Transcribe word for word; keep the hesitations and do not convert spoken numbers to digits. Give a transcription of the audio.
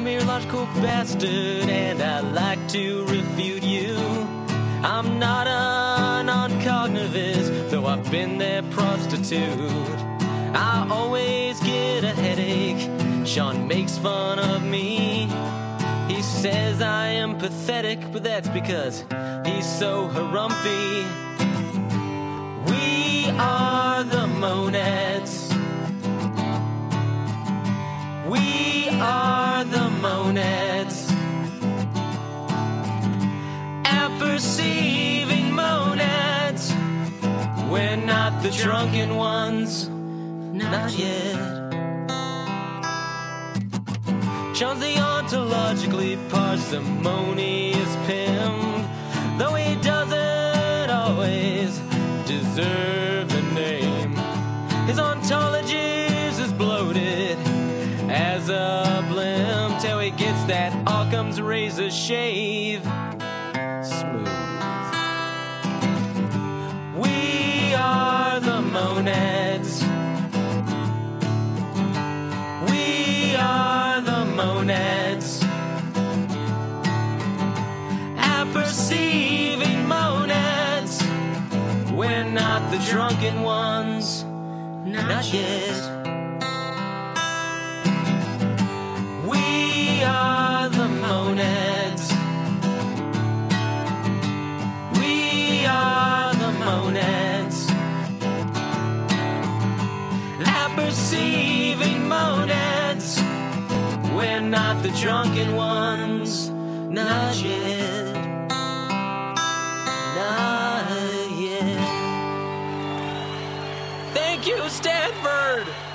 mere logical bastard, and I like to refute you. I'm not a non-cognitivist, though I've been their prostitute. I always get a headache. Sean makes fun of me. He says I am pathetic, but that's because he's so harumphy. We are the Monads. We are the Monads. Apperceiving Monads. We're not the drunken ones. Not yet. Sean's the ontologically parsimonious pimp, though he doesn't always deserve the name. His ontology is as bloated as a blimp till he gets that Occam's razor shave smooth. We are the Monads. We are the Monads. Apperceiving Monads. We're not the drunken ones. Not yet. We are the Monads. We are the Monads. Apperceiving Monads. We're not the drunken ones. Not yet. Not yet. Thank you, Stanford!